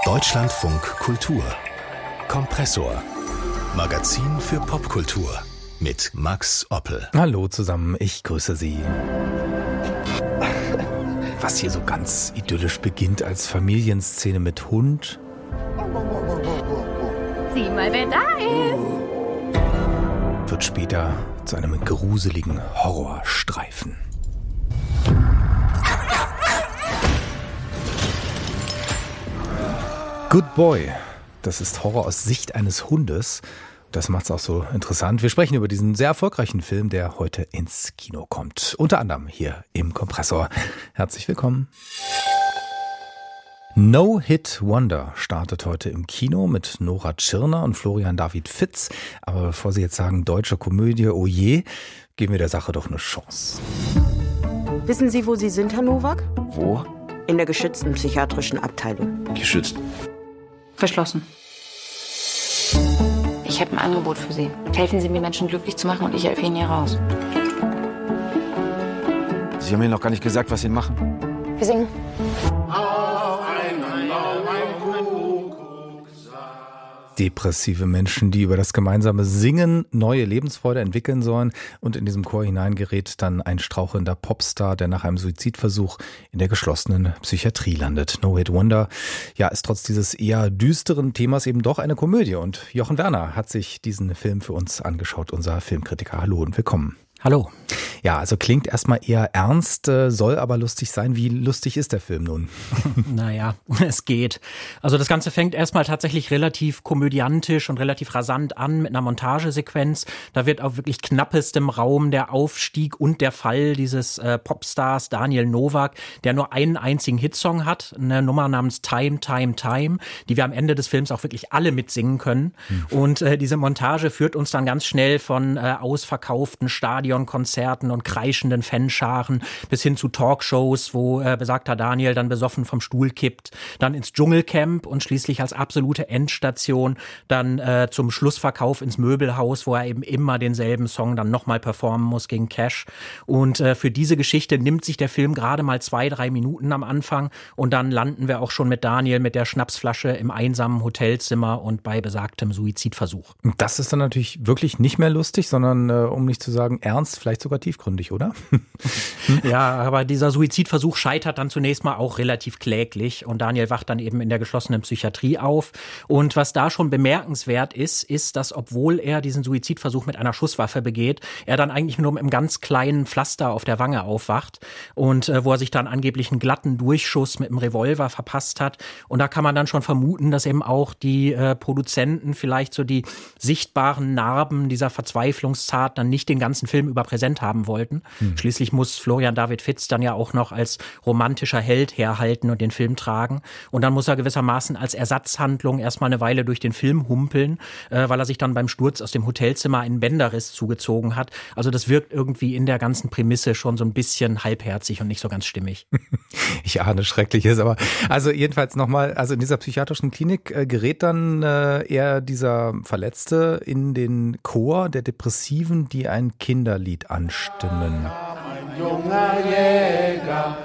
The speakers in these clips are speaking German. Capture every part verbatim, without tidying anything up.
Deutschlandfunk Kultur. Kompressor. Magazin für Popkultur mit Max Oppel. Hallo zusammen, ich grüße Sie. Was hier so ganz idyllisch beginnt als Familienszene mit Hund. Sieh mal, wer da ist. Wird später zu einem gruseligen Horrorstreifen. Good Boy. Das ist Horror aus Sicht eines Hundes. Das macht es auch so interessant. Wir sprechen über diesen sehr erfolgreichen Film, der heute ins Kino kommt. Unter anderem hier im Kompressor. Herzlich willkommen. No Hit Wonder startet heute im Kino mit Nora Tschirner und Florian David Fitz. Aber bevor Sie jetzt sagen, deutsche Komödie, oh je, geben wir der Sache doch eine Chance. Wissen Sie, wo Sie sind, Herr Nowak? Wo? In der geschützten psychiatrischen Abteilung. Geschützt. Verschlossen. Ich habe ein Angebot für Sie. Helfen Sie mir, Menschen glücklich zu machen und ich helfe Ihnen hier raus. Sie haben mir noch gar nicht gesagt, was Sie machen. Wir singen. Depressive Menschen, die über das gemeinsame Singen neue Lebensfreude entwickeln sollen, und in diesem Chor hineingerät dann ein strauchelnder Popstar, der nach einem Suizidversuch in der geschlossenen Psychiatrie landet. No Hit Wonder, ja, ist trotz dieses eher düsteren Themas eben doch eine Komödie, und Jochen Werner hat sich diesen Film für uns angeschaut, unser Filmkritiker. Hallo und willkommen. Hallo. Ja, also klingt erstmal eher ernst, soll aber lustig sein. Wie lustig ist der Film nun? Naja, es geht. Also das Ganze fängt erstmal tatsächlich relativ komödiantisch und relativ rasant an mit einer Montagesequenz. Da wird auf wirklich knappestem Raum der Aufstieg und der Fall dieses äh, Popstars Daniel Nowak, der nur einen einzigen Hitsong hat, eine Nummer namens Time, Time, Time, die wir am Ende des Films auch wirklich alle mitsingen können. Hm. Und äh, diese Montage führt uns dann ganz schnell von äh, ausverkauften Stadionkonzerten und kreischenden Fanscharen bis hin zu Talkshows, wo äh, besagter Daniel dann besoffen vom Stuhl kippt, dann ins Dschungelcamp und schließlich als absolute Endstation dann äh, zum Schlussverkauf ins Möbelhaus, wo er eben immer denselben Song dann nochmal performen muss gegen Cash. Und äh, für diese Geschichte nimmt sich der Film gerade mal zwei, drei Minuten am Anfang, und dann landen wir auch schon mit Daniel mit der Schnapsflasche im einsamen Hotelzimmer und bei besagtem Suizidversuch. Das ist dann natürlich wirklich nicht mehr lustig, sondern, äh, um nicht zu sagen ernst, vielleicht sogar tiefgründig, oder? Ja, aber dieser Suizidversuch scheitert dann zunächst mal auch relativ kläglich, und Daniel wacht dann eben in der geschlossenen Psychiatrie auf. Und was da schon bemerkenswert ist, ist, dass obwohl er diesen Suizidversuch mit einer Schusswaffe begeht, er dann eigentlich nur mit einem ganz kleinen Pflaster auf der Wange aufwacht, und äh, wo er sich dann angeblich einen glatten Durchschuss mit einem Revolver verpasst hat. Und da kann man dann schon vermuten, dass eben auch die äh, Produzenten vielleicht so die sichtbaren Narben dieser Verzweiflungstat dann nicht den ganzen Film über präsent haben wollten. Hm. Schließlich muss Florian David Fitz dann ja auch noch als romantischer Held herhalten und den Film tragen. Und dann muss er gewissermaßen als Ersatzhandlung erstmal eine Weile durch den Film humpeln, äh, weil er sich dann beim Sturz aus dem Hotelzimmer einen Bänderriss zugezogen hat. Also das wirkt irgendwie in der ganzen Prämisse schon so ein bisschen halbherzig und nicht so ganz stimmig. Ich ahne Schreckliches, aber also jedenfalls nochmal, also in dieser psychiatrischen Klinik äh, gerät dann äh, eher dieser Verletzte in den Chor der Depressiven, die ein Kinderlied anstimmen. Ein junger Jäger,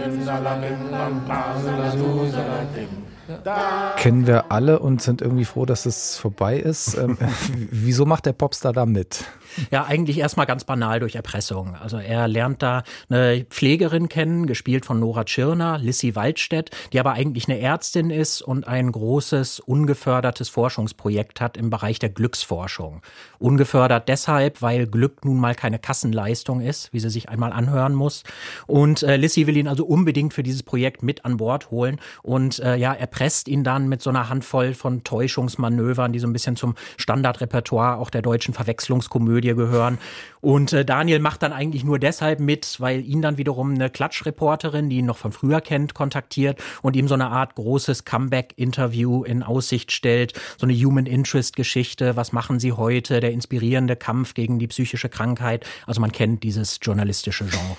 kennen wir alle und sind irgendwie froh, dass es vorbei ist. Ähm, wieso macht der Popstar da mit? Ja, eigentlich erstmal ganz banal durch Erpressung. Also er lernt da eine Pflegerin kennen, gespielt von Nora Tschirner, Lissy Waldstedt, die aber eigentlich eine Ärztin ist und ein großes, ungefördertes Forschungsprojekt hat im Bereich der Glücksforschung. Ungefördert deshalb, weil Glück nun mal keine Kassenleistung ist, wie sie sich einmal anhören muss. Und äh, Lissy will ihn also unbedingt für dieses Projekt mit an Bord holen und äh, ja, erpresst ihn dann mit so einer Handvoll von Täuschungsmanövern, die so ein bisschen zum Standardrepertoire auch der deutschen Verwechslungskomödie gehören. Und äh, Daniel macht dann eigentlich nur deshalb mit, weil ihn dann wiederum eine Klatschreporterin, die ihn noch von früher kennt, kontaktiert und ihm so eine Art großes Comeback-Interview in Aussicht stellt. So eine Human-Interest-Geschichte. Was machen Sie heute? Der inspirierende Kampf gegen die psychische Krankheit. Also man kennt dieses journalistische Genre.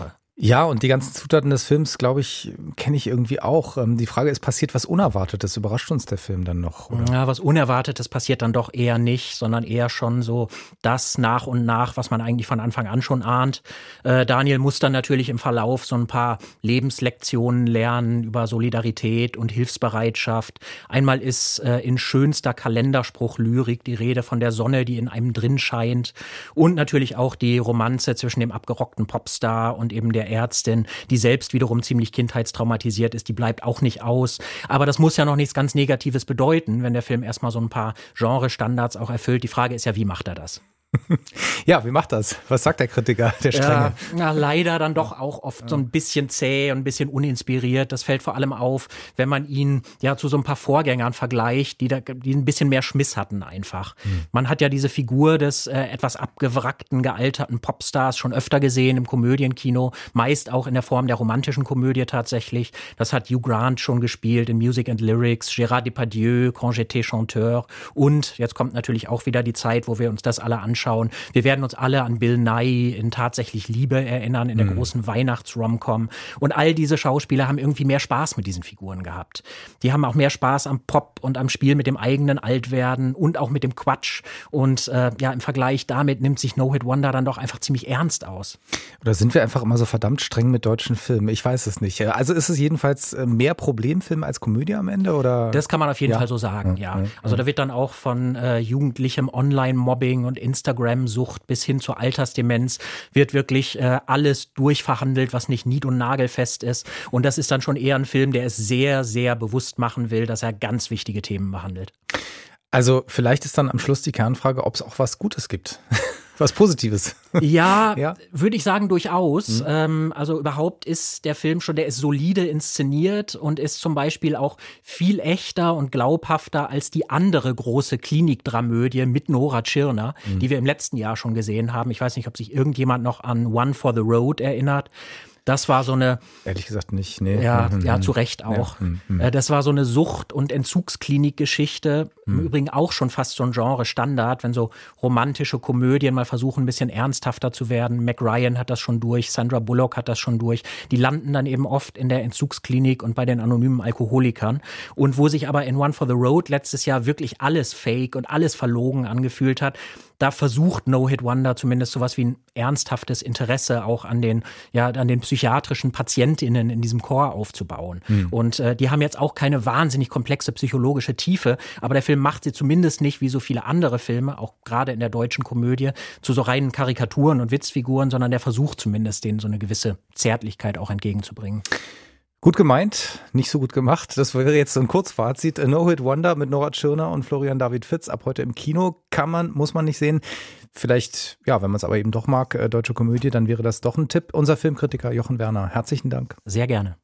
Ja, und die ganzen Zutaten des Films, glaube ich, kenne ich irgendwie auch. Die Frage ist, passiert was Unerwartetes? Überrascht uns der Film dann noch? Oder? Ja, was Unerwartetes passiert dann doch eher nicht, sondern eher schon so das nach und nach, was man eigentlich von Anfang an schon ahnt. Äh, Daniel muss dann natürlich im Verlauf so ein paar Lebenslektionen lernen über Solidarität und Hilfsbereitschaft. Einmal ist äh, in schönster Kalenderspruch-Lyrik die Rede von der Sonne, die in einem drin scheint. Und natürlich auch die Romanze zwischen dem abgerockten Popstar und eben der Ärztin, die selbst wiederum ziemlich kindheitstraumatisiert ist, die bleibt auch nicht aus. Aber das muss ja noch nichts ganz Negatives bedeuten, wenn der Film erstmal so ein paar Genre-Standards auch erfüllt. Die Frage ist ja, wie macht er das? Ja, wie macht das? Was sagt der Kritiker, der Strenge? Ja, ja, leider dann doch auch oft so ein bisschen zäh und ein bisschen uninspiriert. Das fällt vor allem auf, wenn man ihn ja zu so ein paar Vorgängern vergleicht, die da, die ein bisschen mehr Schmiss hatten einfach. Hm. Man hat ja diese Figur des äh, etwas abgewrackten, gealterten Popstars schon öfter gesehen im Komödienkino, meist auch in der Form der romantischen Komödie tatsächlich. Das hat Hugh Grant schon gespielt in Music and Lyrics, Gérard Depardieu, Quand j'étais chanteur und jetzt kommt natürlich auch wieder die Zeit, wo wir uns das alle anschauen. Wir werden uns alle an Bill Nighy in Tatsächlich Liebe erinnern, in der mhm. großen Weihnachts-Rom-Com. Und all diese Schauspieler haben irgendwie mehr Spaß mit diesen Figuren gehabt. Die haben auch mehr Spaß am Pop und am Spiel mit dem eigenen Altwerden und auch mit dem Quatsch. Und äh, ja, im Vergleich damit nimmt sich No Hit Wonder dann doch einfach ziemlich ernst aus. Oder sind wir einfach immer so verdammt streng mit deutschen Filmen? Ich weiß es nicht. Also ist es jedenfalls mehr Problemfilm als Komödie am Ende? Oder? Das kann man auf jeden ja. Fall so sagen, ja. ja. Also da wird dann auch von äh, jugendlichem Online-Mobbing und Instagram Instagram-Sucht bis hin zur Altersdemenz wird wirklich äh, alles durchverhandelt, was nicht nied- und nagelfest ist. Und das ist dann schon eher ein Film, der es sehr, sehr bewusst machen will, dass er ganz wichtige Themen behandelt. Also vielleicht ist dann am Schluss die Kernfrage, ob es auch was Gutes gibt. Was Positives. Ja, ja. würde ich sagen, durchaus. Mhm. Ähm, also überhaupt ist der Film schon, der ist solide inszeniert und ist zum Beispiel auch viel echter und glaubhafter als die andere große Klinikdramödie mit Nora Tschirner, mhm. die wir im letzten Jahr schon gesehen haben. Ich weiß nicht, ob sich irgendjemand noch an One for the Road erinnert. Das war so eine... Ehrlich gesagt nicht, nee. Ja, mhm. ja, zu Recht auch. Ja. Mhm. Das war so eine Sucht- und Entzugsklinik-Geschichte. Mhm. Im Übrigen auch schon fast so ein Genre-Standard, wenn so romantische Komödien mal versuchen, ein bisschen ernsthafter zu werden. Mac Ryan hat das schon durch, Sandra Bullock hat das schon durch. Die landen dann eben oft in der Entzugsklinik und bei den anonymen Alkoholikern. Und wo sich aber in One for the Road letztes Jahr wirklich alles fake und alles verlogen angefühlt hat, da versucht No Hit Wonder zumindest sowas wie ein ernsthaftes Interesse auch an den, ja, an den psychiatrischen PatientInnen in diesem Chor aufzubauen. Mhm. Und äh, die haben jetzt auch keine wahnsinnig komplexe psychologische Tiefe, aber der Film macht sie zumindest nicht wie so viele andere Filme, auch gerade in der deutschen Komödie, zu so reinen Karikaturen und Witzfiguren, sondern der versucht zumindest denen so eine gewisse Zärtlichkeit auch entgegenzubringen. Gut gemeint, nicht so gut gemacht. Das wäre jetzt so ein Kurzfazit. No Hit Wonder mit Nora Tschirner und Florian David Fitz ab heute im Kino. Kann man, muss man nicht sehen. Vielleicht, ja, wenn man es aber eben doch mag, äh, deutsche Komödie, dann wäre das doch ein Tipp. Unser Filmkritiker Jochen Werner, herzlichen Dank. Sehr gerne.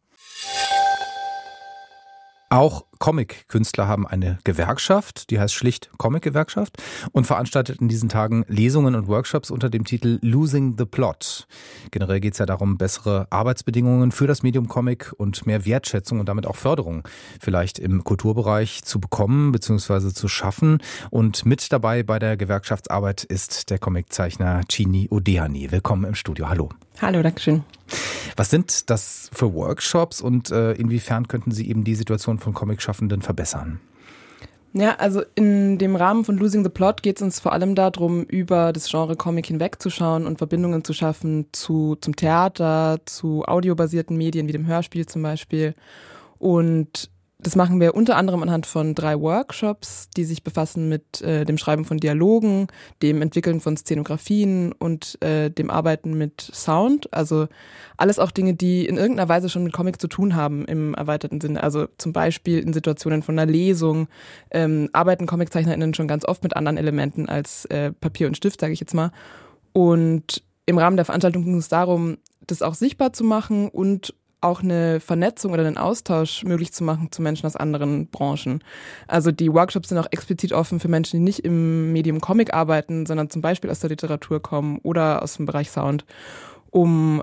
Auch Comic-Künstler haben eine Gewerkschaft, die heißt schlicht Comic-Gewerkschaft und veranstaltet in diesen Tagen Lesungen und Workshops unter dem Titel Losing the Plot. Generell geht es ja darum, bessere Arbeitsbedingungen für das Medium Comic und mehr Wertschätzung und damit auch Förderung vielleicht im Kulturbereich zu bekommen bzw. zu schaffen. Und mit dabei bei der Gewerkschaftsarbeit ist der Comiczeichner Chini Odeani. Willkommen im Studio. Hallo. Hallo, Dankeschön. Was sind das für Workshops und äh, inwiefern könnten Sie eben die Situation von Comicschaffenden verbessern? Ja, also in dem Rahmen von Losing the Plot geht es uns vor allem darum, über das Genre Comic hinwegzuschauen und Verbindungen zu schaffen zu zum Theater, zu audiobasierten Medien wie dem Hörspiel zum Beispiel. Und das machen wir unter anderem anhand von drei Workshops, die sich befassen mit äh, dem Schreiben von Dialogen, dem Entwickeln von Szenografien und äh, dem Arbeiten mit Sound. Also alles auch Dinge, die in irgendeiner Weise schon mit Comic zu tun haben im erweiterten Sinne. Also zum Beispiel in Situationen von einer Lesung ähm, arbeiten ComiczeichnerInnen schon ganz oft mit anderen Elementen als äh, Papier und Stift, sage ich jetzt mal. Und im Rahmen der Veranstaltung ging es darum, das auch sichtbar zu machen und auch eine Vernetzung oder einen Austausch möglich zu machen zu Menschen aus anderen Branchen. Also die Workshops sind auch explizit offen für Menschen, die nicht im Medium Comic arbeiten, sondern zum Beispiel aus der Literatur kommen oder aus dem Bereich Sound, um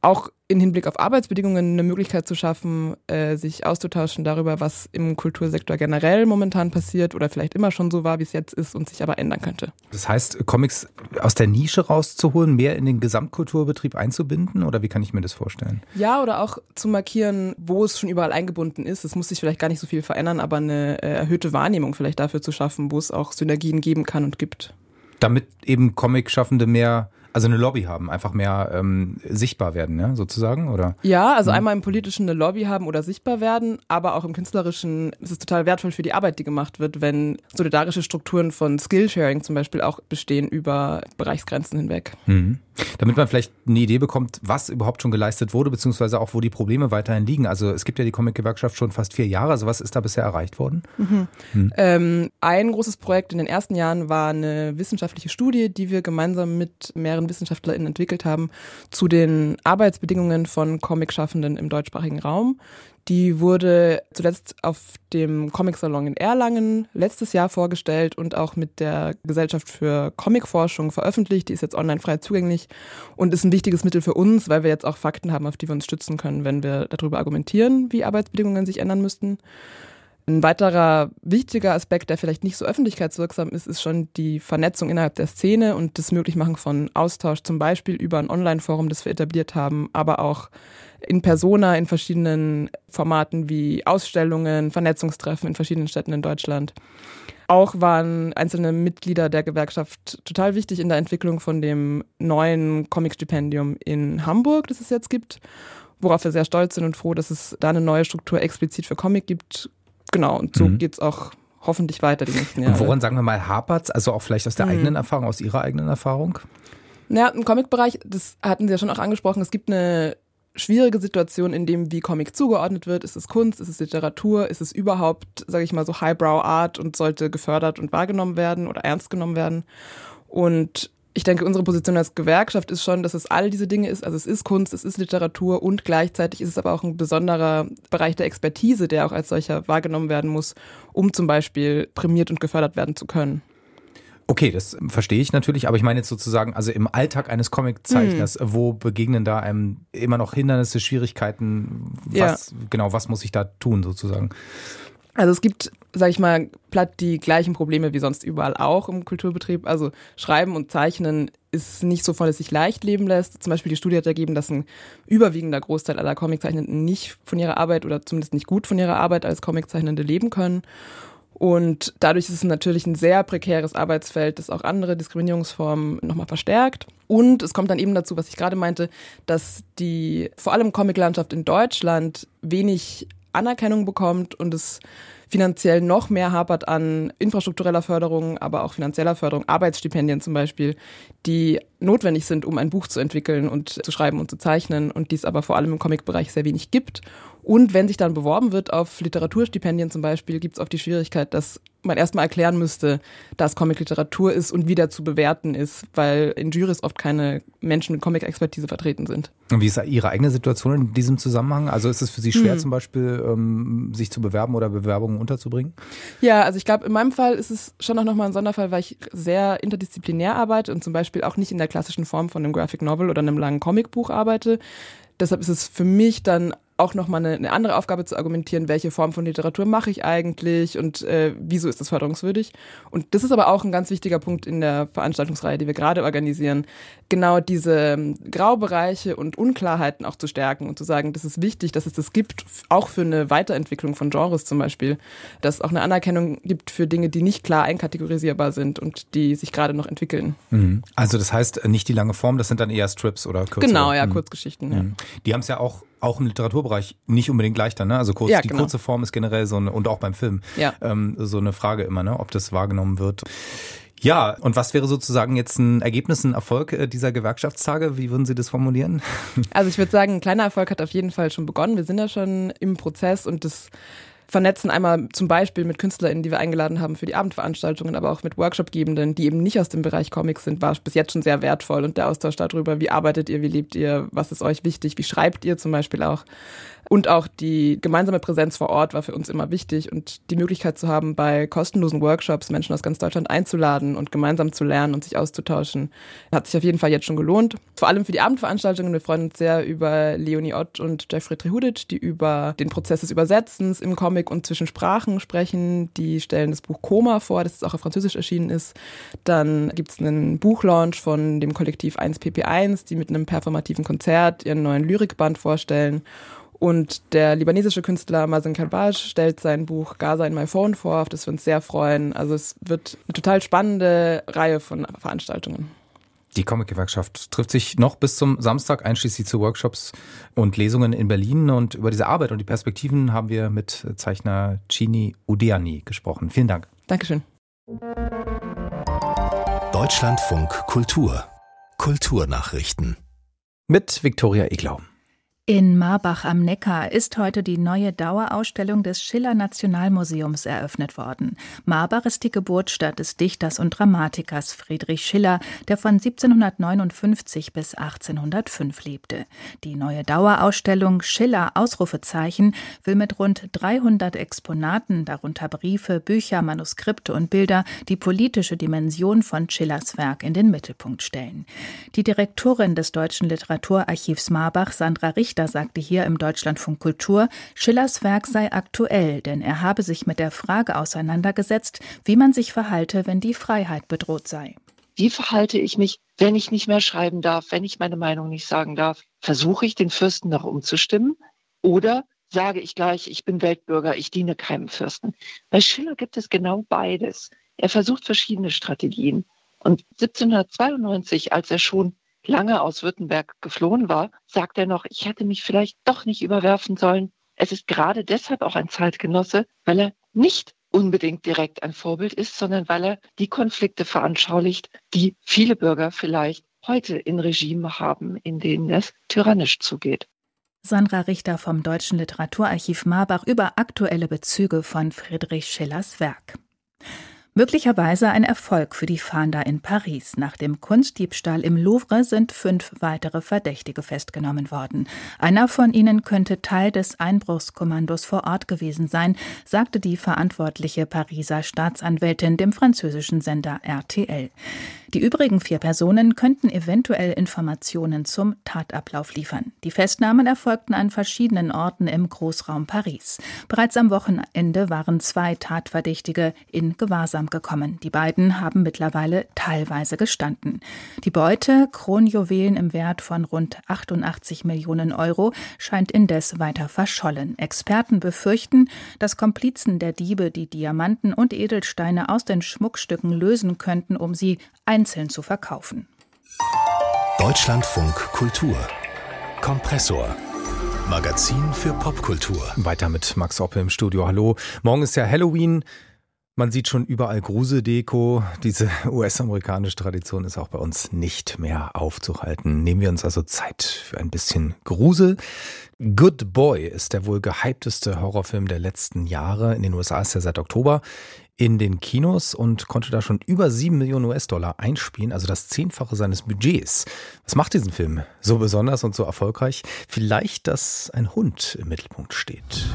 auch in Hinblick auf Arbeitsbedingungen eine Möglichkeit zu schaffen, äh, sich auszutauschen darüber, was im Kultursektor generell momentan passiert oder vielleicht immer schon so war, wie es jetzt ist und sich aber ändern könnte. Das heißt, Comics aus der Nische rauszuholen, mehr in den Gesamtkulturbetrieb einzubinden, oder wie kann ich mir das vorstellen? Ja, oder auch zu markieren, wo es schon überall eingebunden ist. Es muss sich vielleicht gar nicht so viel verändern, aber eine äh, erhöhte Wahrnehmung vielleicht dafür zu schaffen, wo es auch Synergien geben kann und gibt. Damit eben Comic-Schaffende mehr, also eine Lobby haben, einfach mehr ähm, sichtbar werden, ja, sozusagen, oder? Ja, also einmal im Politischen eine Lobby haben oder sichtbar werden, aber auch im Künstlerischen ist es total wertvoll für die Arbeit, die gemacht wird, wenn solidarische Strukturen von Skillsharing zum Beispiel auch bestehen über Bereichsgrenzen hinweg. Mhm. Damit man vielleicht eine Idee bekommt, was überhaupt schon geleistet wurde, beziehungsweise auch, wo die Probleme weiterhin liegen. Also es gibt ja die Comic-Gewerkschaft schon fast vier Jahre. Also was ist da bisher erreicht worden? Mhm. Mhm. Ähm, ein großes Projekt in den ersten Jahren war eine wissenschaftliche Studie, die wir gemeinsam mit mehreren WissenschaftlerInnen entwickelt haben, zu den Arbeitsbedingungen von Comic-Schaffenden im deutschsprachigen Raum. Die wurde zuletzt auf dem Comic-Salon in Erlangen letztes Jahr vorgestellt und auch mit der Gesellschaft für Comicforschung veröffentlicht. Die ist jetzt online frei zugänglich und ist ein wichtiges Mittel für uns, weil wir jetzt auch Fakten haben, auf die wir uns stützen können, wenn wir darüber argumentieren, wie Arbeitsbedingungen sich ändern müssten. Ein weiterer wichtiger Aspekt, der vielleicht nicht so öffentlichkeitswirksam ist, ist schon die Vernetzung innerhalb der Szene und das Möglichmachen von Austausch, zum Beispiel über ein Online-Forum, das wir etabliert haben, aber auch in Persona in verschiedenen Formaten wie Ausstellungen, Vernetzungstreffen in verschiedenen Städten in Deutschland. Auch waren einzelne Mitglieder der Gewerkschaft total wichtig in der Entwicklung von dem neuen Comic-Stipendium in Hamburg, das es jetzt gibt, worauf wir sehr stolz sind und froh, dass es da eine neue Struktur explizit für Comic gibt. Genau, und so mhm. geht's auch hoffentlich weiter die nächsten Jahre. Und woran, sagen wir mal, hapert's? Also auch vielleicht aus der mhm. eigenen Erfahrung, aus Ihrer eigenen Erfahrung? Ja, im Comic-Bereich, das hatten Sie ja schon auch angesprochen, es gibt eine schwierige Situation, in dem wie Comic zugeordnet wird. Ist es Kunst, ist es Literatur, ist es überhaupt, sage ich mal, so Highbrow Art und sollte gefördert und wahrgenommen werden oder ernst genommen werden. Und ich denke, unsere Position als Gewerkschaft ist schon, dass es all diese Dinge ist. Also es ist Kunst, es ist Literatur und gleichzeitig ist es aber auch ein besonderer Bereich der Expertise, der auch als solcher wahrgenommen werden muss, um zum Beispiel prämiert und gefördert werden zu können. Okay, das verstehe ich natürlich, aber ich meine jetzt sozusagen, also im Alltag eines Comiczeichners, mhm. wo begegnen da einem immer noch Hindernisse, Schwierigkeiten, was ja. genau, was muss ich da tun sozusagen? Also es gibt, sage ich mal, platt die gleichen Probleme wie sonst überall auch im Kulturbetrieb. Also Schreiben und Zeichnen ist nicht so voll, dass sich leicht leben lässt. Zum Beispiel die Studie hat ergeben, dass ein überwiegender Großteil aller Comiczeichnenden nicht von ihrer Arbeit oder zumindest nicht gut von ihrer Arbeit als Comiczeichnende leben können. Und dadurch ist es natürlich ein sehr prekäres Arbeitsfeld, das auch andere Diskriminierungsformen nochmal verstärkt. Und es kommt dann eben dazu, was ich gerade meinte, dass die vor allem Comiclandschaft in Deutschland wenig Anerkennung bekommt und es finanziell noch mehr hapert an infrastruktureller Förderung, aber auch finanzieller Förderung, Arbeitsstipendien zum Beispiel, die notwendig sind, um ein Buch zu entwickeln und zu schreiben und zu zeichnen und die es aber vor allem im Comicbereich sehr wenig gibt. Und wenn sich dann beworben wird auf Literaturstipendien zum Beispiel, gibt es oft die Schwierigkeit, dass man erstmal erklären müsste, dass Comic Literatur ist und wie der zu bewerten ist, weil in Jurys oft keine Menschen mit Comic-Expertise vertreten sind. Und wie ist Ihre eigene Situation in diesem Zusammenhang? Also ist es für Sie schwer hm. zum Beispiel, ähm, sich zu bewerben oder Bewerbungen unterzubringen? Ja, also ich glaube, in meinem Fall ist es schon auch nochmal ein Sonderfall, weil ich sehr interdisziplinär arbeite und zum Beispiel auch nicht in der klassischen Form von einem Graphic Novel oder einem langen Comicbuch arbeite. Deshalb ist es für mich dann auch nochmal eine, eine andere Aufgabe zu argumentieren, welche Form von Literatur mache ich eigentlich und äh, wieso ist das förderungswürdig. Und das ist aber auch ein ganz wichtiger Punkt in der Veranstaltungsreihe, die wir gerade organisieren, genau diese Graubereiche und Unklarheiten auch zu stärken und zu sagen, das ist wichtig, dass es das gibt, auch für eine Weiterentwicklung von Genres zum Beispiel, dass es auch eine Anerkennung gibt für Dinge, die nicht klar einkategorisierbar sind und die sich gerade noch entwickeln. Mhm. Also das heißt, nicht die lange Form, das sind dann eher Strips oder kürzere? Genau, ja, mhm. Kurzgeschichten. Mhm. Ja. Die haben es ja auch Auch im Literaturbereich nicht unbedingt leichter, ne? Also kurz, ja, die genau. kurze Form ist generell so eine, und auch beim Film, ja. ähm, so eine Frage immer, ne? Ob das wahrgenommen wird. Ja, und was wäre sozusagen jetzt ein Ergebnis, ein Erfolg äh, dieser Gewerkschaftstage? Wie würden Sie das formulieren? Also ich würde sagen, ein kleiner Erfolg hat auf jeden Fall schon begonnen. Wir sind ja schon im Prozess und das vernetzen einmal zum Beispiel mit KünstlerInnen, die wir eingeladen haben für die Abendveranstaltungen, aber auch mit Workshopgebenden, die eben nicht aus dem Bereich Comics sind, war bis jetzt schon sehr wertvoll. Und der Austausch darüber, wie arbeitet ihr, wie lebt ihr, was ist euch wichtig, wie schreibt ihr zum Beispiel auch, Und auch die gemeinsame Präsenz vor Ort war für uns immer wichtig und die Möglichkeit zu haben, bei kostenlosen Workshops Menschen aus ganz Deutschland einzuladen und gemeinsam zu lernen und sich auszutauschen, hat sich auf jeden Fall jetzt schon gelohnt. Vor allem für die Abendveranstaltungen. Wir freuen uns sehr über Leonie Ott und Jeffrey Trihudic, die über den Prozess des Übersetzens im Comic und zwischen Sprachen sprechen. Die stellen das Buch Koma vor, das auch auf Französisch erschienen ist. Dann gibt es einen Buchlaunch von dem Kollektiv eins P P eins, die mit einem performativen Konzert ihren neuen Lyrikband vorstellen. Und der libanesische Künstler Mazen Karbaj stellt sein Buch Gaza in My Phone vor, auf das wir uns sehr freuen. Also es wird eine total spannende Reihe von Veranstaltungen. Die Comic-Gewerkschaft trifft sich noch bis zum Samstag, einschließlich zu Workshops und Lesungen in Berlin. Und über diese Arbeit und die Perspektiven haben wir mit Zeichner Chini Udeani gesprochen. Vielen Dank. Dankeschön. Deutschlandfunk Kultur. Kulturnachrichten. Mit Viktoria Eglau. In Marbach am Neckar ist heute die neue Dauerausstellung des Schiller-Nationalmuseums eröffnet worden. Marbach ist die Geburtsstadt des Dichters und Dramatikers Friedrich Schiller, der von siebzehnhundertneunundfünfzig bis achtzehnhundertfünf lebte. Die neue Dauerausstellung Schiller Ausrufezeichen will mit rund dreihundert Exponaten, darunter Briefe, Bücher, Manuskripte und Bilder, die politische Dimension von Schillers Werk in den Mittelpunkt stellen. Die Direktorin des Deutschen Literaturarchivs Marbach, Sandra Richter, sagte hier im Deutschlandfunk Kultur, Schillers Werk sei aktuell, denn er habe sich mit der Frage auseinandergesetzt, wie man sich verhalte, wenn die Freiheit bedroht sei. Wie verhalte ich mich, wenn ich nicht mehr schreiben darf, wenn ich meine Meinung nicht sagen darf? Versuche ich, den Fürsten noch umzustimmen? Oder sage ich gleich, ich bin Weltbürger, ich diene keinem Fürsten? Bei Schiller gibt es genau beides. Er versucht verschiedene Strategien. Und siebzehnhundertzweiundneunzig, als er schon lange aus Württemberg geflohen war, sagt er noch, ich hätte mich vielleicht doch nicht überwerfen sollen. Es ist gerade deshalb auch ein Zeitgenosse, weil er nicht unbedingt direkt ein Vorbild ist, sondern weil er die Konflikte veranschaulicht, die viele Bürger vielleicht heute in Regimen haben, in denen es tyrannisch zugeht. Sandra Richter vom Deutschen Literaturarchiv Marbach über aktuelle Bezüge von Friedrich Schillers Werk. Möglicherweise ein Erfolg für die Fahnder in Paris. Nach dem Kunstdiebstahl im Louvre sind fünf weitere Verdächtige festgenommen worden. Einer von ihnen könnte Teil des Einbruchskommandos vor Ort gewesen sein, sagte die verantwortliche Pariser Staatsanwältin dem französischen Sender R T L. Die übrigen vier Personen könnten eventuell Informationen zum Tatablauf liefern. Die Festnahmen erfolgten an verschiedenen Orten im Großraum Paris. Bereits am Wochenende waren zwei Tatverdächtige in Gewahrsam gekommen. Die beiden haben mittlerweile teilweise gestanden. Die Beute, Kronjuwelen im Wert von rund achtundachtzig Millionen Euro, scheint indes weiter verschollen. Experten befürchten, dass Komplizen der Diebe die Diamanten und Edelsteine aus den Schmuckstücken lösen könnten, um sie einzeln zu verkaufen. Deutschlandfunk Kultur. Kompressor. Magazin für Popkultur. Weiter mit Max Oppe im Studio. Hallo. Morgen ist ja Halloween. Man sieht schon überall Gruseldeko. Diese U S-amerikanische Tradition ist auch bei uns nicht mehr aufzuhalten. Nehmen wir uns also Zeit für ein bisschen Grusel. Good Boy ist der wohl gehypteste Horrorfilm der letzten Jahre. In den U S A ist er seit Oktober in den Kinos und konnte da schon über sieben Millionen U S-Dollar einspielen, also das Zehnfache seines Budgets. Was macht diesen Film so besonders und so erfolgreich? Vielleicht, dass ein Hund im Mittelpunkt steht.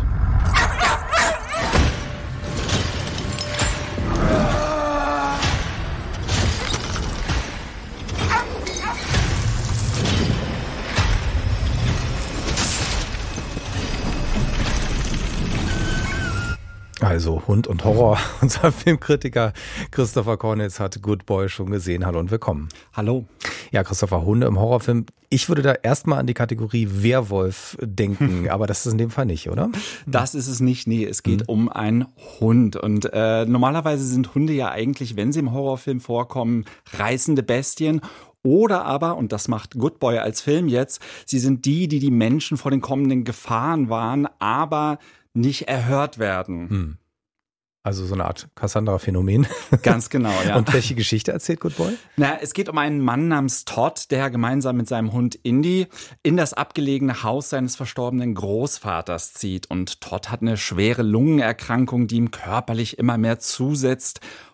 Also Hund und Horror. Unser Filmkritiker Christopher Cornitz hat Good Boy schon gesehen. Hallo und willkommen. Hallo. Ja, Christopher, Hunde im Horrorfilm. Ich würde da erstmal an die Kategorie Werwolf denken, aber das ist in dem Fall nicht, oder? Das ist es nicht, nee, es geht mhm. um einen Hund. Und äh, normalerweise sind Hunde ja eigentlich, wenn sie im Horrorfilm vorkommen, reißende Bestien. Oder aber, und das macht Good Boy als Film jetzt, sie sind die, die die Menschen vor den kommenden Gefahren warnen, aber nicht erhört werden. Hm. Also so eine Art Cassandra-Phänomen. Ganz genau, ja. Und welche Geschichte erzählt Good Boy? Na, es geht um einen Mann namens Todd, der gemeinsam mit seinem Hund Indy in das abgelegene Haus seines verstorbenen Großvaters zieht. Und Todd hat eine schwere Lungenerkrankung, die ihm körperlich immer mehr zusetzt.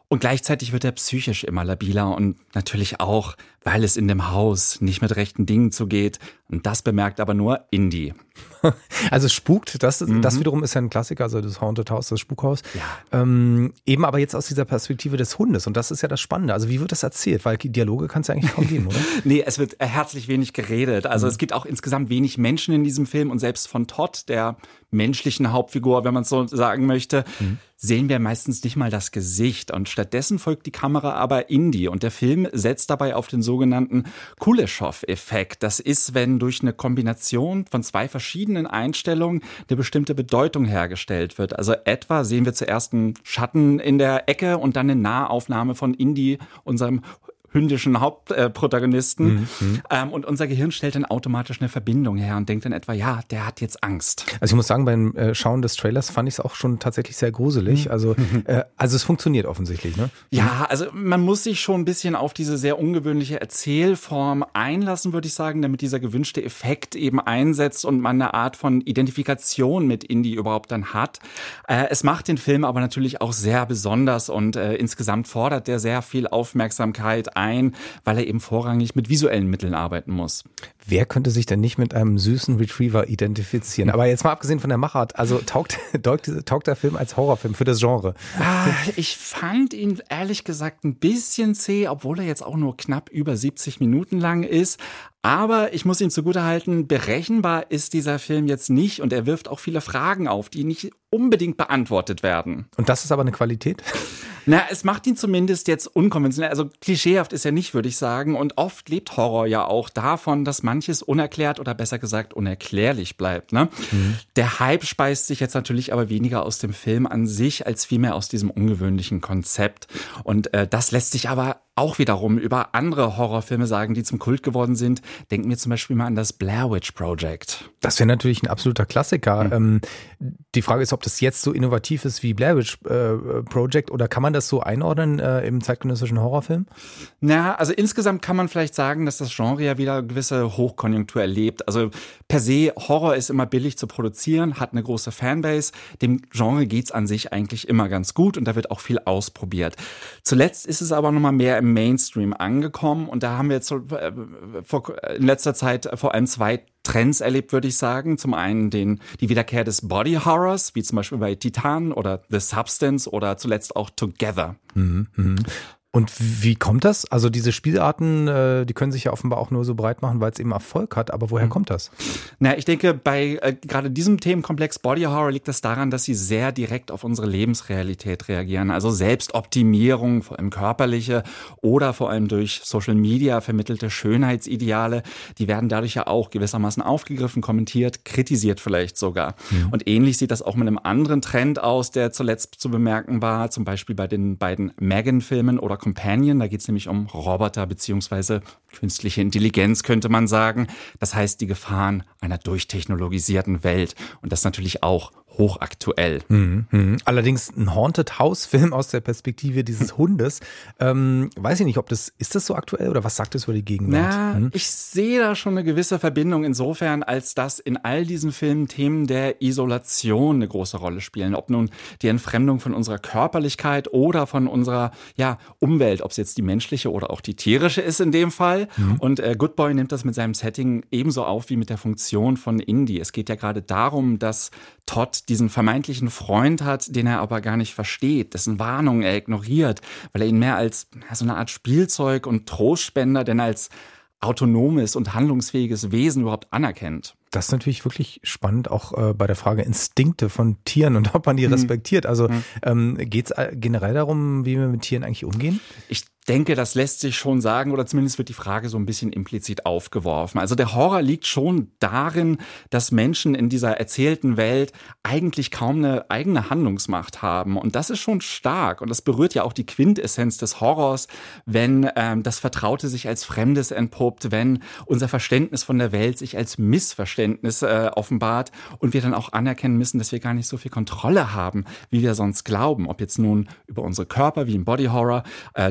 Und gleichzeitig wird er psychisch immer labiler und natürlich auch, weil es in dem Haus nicht mit rechten Dingen zugeht. Und das bemerkt aber nur Indy. Also es spukt, das, mhm. das wiederum ist ja ein Klassiker, also das Haunted House, das Spukhaus. Ja. Ähm, eben aber jetzt aus dieser Perspektive des Hundes und das ist ja das Spannende. Also wie wird das erzählt? Weil Dialoge kann es ja eigentlich kaum geben, oder? Nee, es wird herzlich wenig geredet. Also mhm. es gibt auch insgesamt wenig Menschen in diesem Film und selbst von Todd, der menschlichen Hauptfigur, wenn man es so sagen möchte, mhm. sehen wir meistens nicht mal das Gesicht und stattdessen folgt die Kamera aber Indy und der Film setzt dabei auf den sogenannten Kuleshov-Effekt. Das ist, wenn durch eine Kombination von zwei verschiedenen Einstellungen eine bestimmte Bedeutung hergestellt wird. Also etwa sehen wir zuerst einen Schatten in der Ecke und dann eine Nahaufnahme von Indy, unserem hündischen Hauptprotagonisten. Äh, mhm. ähm, und unser Gehirn stellt dann automatisch eine Verbindung her und denkt dann etwa, ja, der hat jetzt Angst. Also ich muss sagen, beim äh, Schauen des Trailers fand ich es auch schon tatsächlich sehr gruselig. Mhm. Also, äh, also es funktioniert offensichtlich, ne? Ja, also man muss sich schon ein bisschen auf diese sehr ungewöhnliche Erzählform einlassen, würde ich sagen, damit dieser gewünschte Effekt eben einsetzt und man eine Art von Identifikation mit Indy überhaupt dann hat. Äh, es macht den Film aber natürlich auch sehr besonders und äh, insgesamt fordert der sehr viel Aufmerksamkeit ein. Ein, weil er eben vorrangig mit visuellen Mitteln arbeiten muss. Wer könnte sich denn nicht mit einem süßen Retriever identifizieren? Aber jetzt mal abgesehen von der Machart, also taugt, taugt, taugt der Film als Horrorfilm für das Genre? Ah, ich fand ihn ehrlich gesagt ein bisschen zäh, obwohl er jetzt auch nur knapp über siebzig Minuten lang ist. Aber ich muss ihm zugutehalten, berechenbar ist dieser Film jetzt nicht und er wirft auch viele Fragen auf, die nicht unbedingt beantwortet werden. Und das ist aber eine Qualität? Na, es macht ihn zumindest jetzt unkonventionell. Also klischeehaft ist er nicht, würde ich sagen. Und oft lebt Horror ja auch davon, dass manches unerklärt oder besser gesagt unerklärlich bleibt. Ne? Mhm. Der Hype speist sich jetzt natürlich aber weniger aus dem Film an sich, als vielmehr aus diesem ungewöhnlichen Konzept. Und äh, das lässt sich aber auch wiederum über andere Horrorfilme sagen, die zum Kult geworden sind. Denken wir zum Beispiel mal an das Blair Witch Project. Das wäre natürlich ein absoluter Klassiker. Mhm. Ähm, die Frage ist, ob das jetzt so innovativ ist wie Blair Witch äh, Project oder kann man das so einordnen äh, im zeitgenössischen Horrorfilm? Na, also insgesamt kann man vielleicht sagen, dass das Genre ja wieder eine gewisse Hochkonjunktur erlebt. Also per se, Horror ist immer billig zu produzieren, hat eine große Fanbase. Dem Genre geht's an sich eigentlich immer ganz gut und da wird auch viel ausprobiert. Zuletzt ist es aber nochmal mehr im Mainstream angekommen und da haben wir jetzt so, äh, vor, in letzter Zeit vor allem zwei Trends erlebt, würde ich sagen. Zum einen den, die Wiederkehr des Body Horrors, wie zum Beispiel bei Titan oder The Substance oder zuletzt auch Together. Mhm, mh. Und wie kommt das? Also diese Spielarten, die können sich ja offenbar auch nur so breit machen, weil es eben Erfolg hat. Aber woher kommt das? Na, ich denke, bei äh, gerade diesem Themenkomplex Body Horror liegt es daran, dass sie sehr direkt auf unsere Lebensrealität reagieren. Also Selbstoptimierung, vor allem körperliche oder vor allem durch Social Media vermittelte Schönheitsideale, die werden dadurch ja auch gewissermaßen aufgegriffen, kommentiert, kritisiert vielleicht sogar. Mhm. Und ähnlich sieht das auch mit einem anderen Trend aus, der zuletzt zu bemerken war, zum Beispiel bei den beiden Megan-Filmen oder Companion, da geht es nämlich um Roboter beziehungsweise künstliche Intelligenz, könnte man sagen. Das heißt, die Gefahren einer durchtechnologisierten Welt. Und das natürlich auch hochaktuell. Mhm, mh. Allerdings ein Haunted House-Film aus der Perspektive dieses Hundes. Ähm, weiß ich nicht, ob das, ist das so aktuell oder was sagt es über die Gegenwart? Na, hm? Ich sehe da schon eine gewisse Verbindung insofern, als dass in all diesen Filmen Themen der Isolation eine große Rolle spielen. Ob nun die Entfremdung von unserer Körperlichkeit oder von unserer ja, Umwelt, ob es jetzt die menschliche oder auch die tierische ist in dem Fall. Mhm. Und äh, Good Boy nimmt das mit seinem Setting ebenso auf wie mit der Funktion von Indy. Es geht ja gerade darum, dass Todd diesen vermeintlichen Freund hat, den er aber gar nicht versteht, dessen Warnungen er ignoriert, weil er ihn mehr als ja, so eine Art Spielzeug und Trostspender denn als autonomes und handlungsfähiges Wesen überhaupt anerkennt. Das ist natürlich wirklich spannend, auch äh, bei der Frage Instinkte von Tieren und ob man die mhm. respektiert. Also mhm. ähm, geht es generell darum, wie wir mit Tieren eigentlich umgehen? Ich denke, das lässt sich schon sagen oder zumindest wird die Frage so ein bisschen implizit aufgeworfen. Also der Horror liegt schon darin, dass Menschen in dieser erzählten Welt eigentlich kaum eine eigene Handlungsmacht haben. Und das ist schon stark und das berührt ja auch die Quintessenz des Horrors, wenn ähm, das Vertraute sich als Fremdes entpuppt, wenn unser Verständnis von der Welt sich als Missverständnis äh, offenbart und wir dann auch anerkennen müssen, dass wir gar nicht so viel Kontrolle haben, wie wir sonst glauben. Ob jetzt nun über unsere Körper, wie im Body Horror, äh, die von uns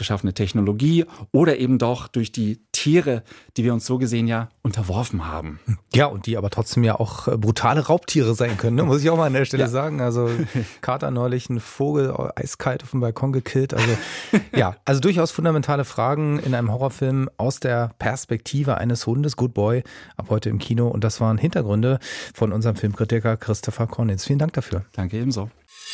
geschaffene Technologie oder eben doch durch die Tiere, die wir uns so gesehen ja unterworfen haben. Ja, und die aber trotzdem ja auch brutale Raubtiere sein können, ne? Muss ich auch mal an der Stelle ja. sagen. Also Kater neulich einen Vogel eiskalt auf dem Balkon gekillt. Also ja, also durchaus fundamentale Fragen in einem Horrorfilm aus der Perspektive eines Hundes. Good Boy, ab heute im Kino. Und das waren Hintergründe von unserem Filmkritiker Christopher Konitz. Vielen Dank dafür. Danke ebenso.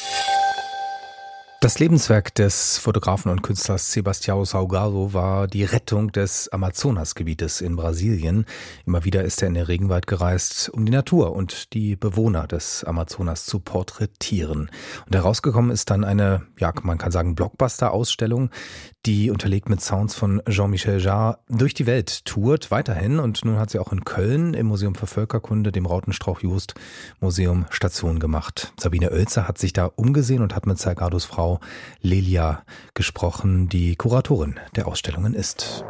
Das Lebenswerk des Fotografen und Künstlers Sebastião Salgado war die Rettung des Amazonasgebietes in Brasilien. Immer wieder ist er in den Regenwald gereist, um die Natur und die Bewohner des Amazonas zu porträtieren. Und herausgekommen ist dann eine, ja, man kann sagen, Blockbuster-Ausstellung, die unterlegt mit Sounds von Jean-Michel Jarre durch die Welt tourt weiterhin. Und nun hat sie auch in Köln im Museum für Völkerkunde, dem Rautenstrauch-Jost-Museum, Station gemacht. Sabine Oelzer hat sich da umgesehen und hat mit Salgados Frau Lelia gesprochen, die Kuratorin der Ausstellungen ist.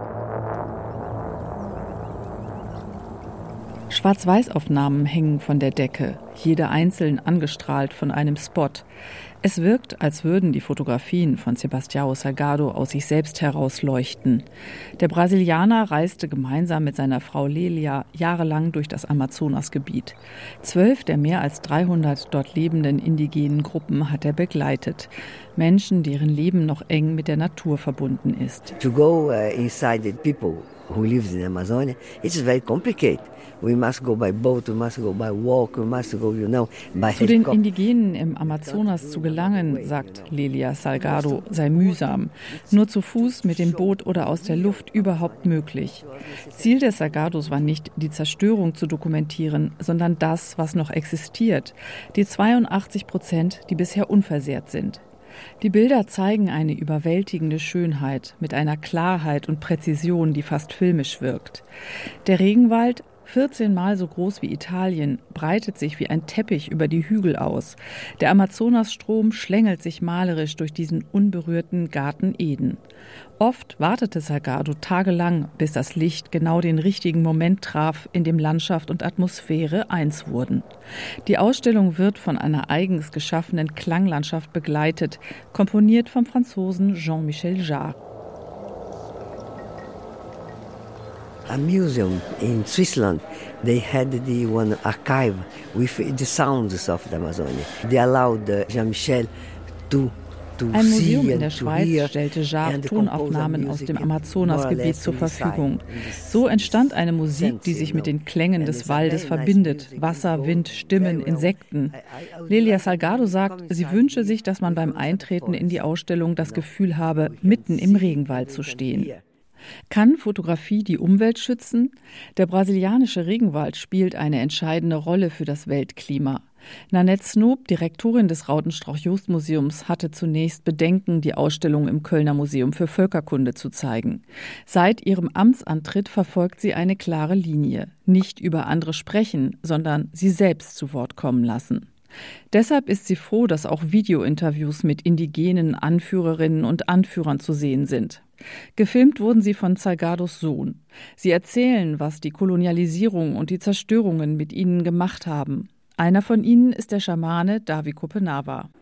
Schwarz-Weiß-Aufnahmen hängen von der Decke, jede einzeln angestrahlt von einem Spot. Es wirkt, als würden die Fotografien von Sebastião Salgado aus sich selbst herausleuchten. Der Brasilianer reiste gemeinsam mit seiner Frau Lelia jahrelang durch das Amazonasgebiet. Zwölf der mehr als dreihundert dort lebenden indigenen Gruppen hat er begleitet. Menschen, deren Leben noch eng mit der Natur verbunden ist. To go uh, inside the people who lives in Amazonia, it's very complicated. We must go by boat, we must go by walk, we must go, you know, by Zu den Indigenen im Amazonas zu gelangen, sagt Lelia Salgado, sei mühsam. Nur zu Fuß, mit dem Boot oder aus der Luft überhaupt möglich. Ziel des Salgados war nicht, die Zerstörung zu dokumentieren, sondern das, was noch existiert. Die zweiundachtzig Prozent, die bisher unversehrt sind. Die Bilder zeigen eine überwältigende Schönheit mit einer Klarheit und Präzision, die fast filmisch wirkt. Der Regenwald, vierzehn Mal so groß wie Italien, breitet sich wie ein Teppich über die Hügel aus. Der Amazonasstrom schlängelt sich malerisch durch diesen unberührten Garten Eden. Oft wartete Salgado tagelang, bis das Licht genau den richtigen Moment traf, in dem Landschaft und Atmosphäre eins wurden. Die Ausstellung wird von einer eigens geschaffenen Klanglandschaft begleitet, komponiert vom Franzosen Jean-Michel Jarre. A museum in Switzerland, they had the one archive with the sounds of the Amazonia. They allowed Jean-Michel to Ein Museum in der Schweiz stellte Jarre Tonaufnahmen aus dem Amazonasgebiet zur Verfügung. So entstand eine Musik, die sich mit den Klängen des Waldes verbindet. Wasser, Wind, Stimmen, Insekten. Lelia Salgado sagt, sie wünsche sich, dass man beim Eintreten in die Ausstellung das Gefühl habe, mitten im Regenwald zu stehen. Kann Fotografie die Umwelt schützen? Der brasilianische Regenwald spielt eine entscheidende Rolle für das Weltklima. Nanette Snoop, Direktorin des Rautenstrauch-Jost-Museums, hatte zunächst Bedenken, die Ausstellung im Kölner Museum für Völkerkunde zu zeigen. Seit ihrem Amtsantritt verfolgt sie eine klare Linie. Nicht über andere sprechen, sondern sie selbst zu Wort kommen lassen. Deshalb ist sie froh, dass auch Videointerviews mit indigenen Anführerinnen und Anführern zu sehen sind. Gefilmt wurden sie von Salgados Sohn. Sie erzählen, was die Kolonialisierung und die Zerstörungen mit ihnen gemacht haben. Einer von ihnen ist der Schamane Davi Kopenawa.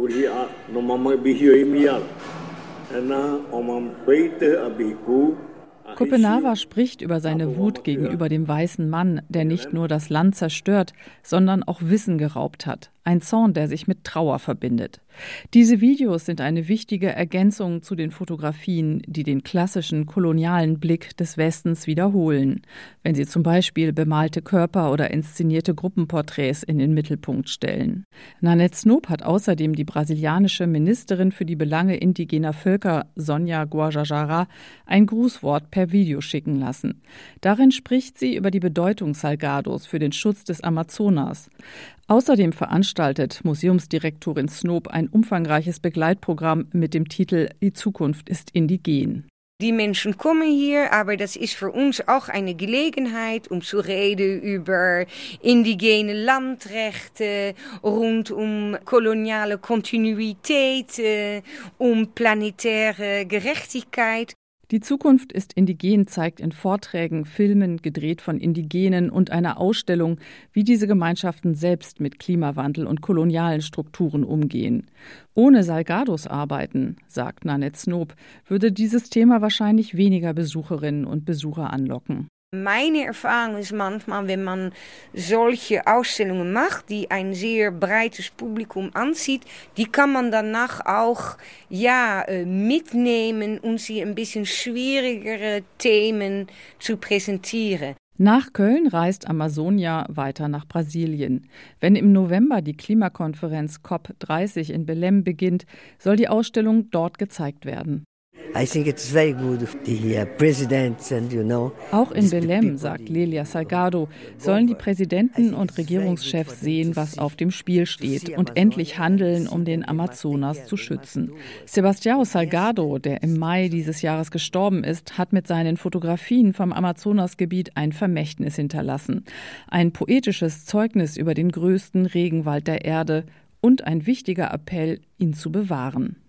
Kopenawa spricht über seine Wut gegenüber dem weißen Mann, der nicht nur das Land zerstört, sondern auch Wissen geraubt hat. Ein Zorn, der sich mit Trauer verbindet. Diese Videos sind eine wichtige Ergänzung zu den Fotografien, die den klassischen kolonialen Blick des Westens wiederholen, wenn sie zum Beispiel bemalte Körper oder inszenierte Gruppenporträts in den Mittelpunkt stellen. Nanette Snoop hat außerdem die brasilianische Ministerin für die Belange indigener Völker, Sônia Guajajara, ein Grußwort per Video schicken lassen. Darin spricht sie über die Bedeutung Salgados für den Schutz des Amazonas. Außerdem veranstaltet Museumsdirektorin Snoop ein umfangreiches Begleitprogramm mit dem Titel »Die Zukunft ist indigen«. Die Menschen kommen hier, aber das ist für uns auch eine Gelegenheit, um zu reden über indigene Landrechte, rund um koloniale Kontinuität, um planetäre Gerechtigkeit. Die Zukunft ist indigen zeigt in Vorträgen, Filmen, gedreht von Indigenen und einer Ausstellung, wie diese Gemeinschaften selbst mit Klimawandel und kolonialen Strukturen umgehen. Ohne Salgados Arbeiten, sagt Nanette Snoop, würde dieses Thema wahrscheinlich weniger Besucherinnen und Besucher anlocken. Meine Erfahrung ist manchmal, wenn man solche Ausstellungen macht, die ein sehr breites Publikum anzieht, die kann man danach auch ja, mitnehmen und sie ein bisschen schwierigere Themen zu präsentieren. Nach Köln reist Amazonia weiter nach Brasilien. Wenn im November die Klimakonferenz C O P dreißig in Belém beginnt, soll die Ausstellung dort gezeigt werden. I think it's very good the uh, presidents and you know. Auch in Belém, sagt Lélia Salgado, sollen die Präsidenten und Regierungschefs sehen, was auf dem Spiel steht und endlich handeln, um den Amazonas zu schützen. Sebastião Salgado, der im Mai dieses Jahres gestorben ist, hat mit seinen Fotografien vom Amazonasgebiet ein Vermächtnis hinterlassen. Ein poetisches Zeugnis über den größten Regenwald der Erde und ein wichtiger Appell, ihn zu bewahren.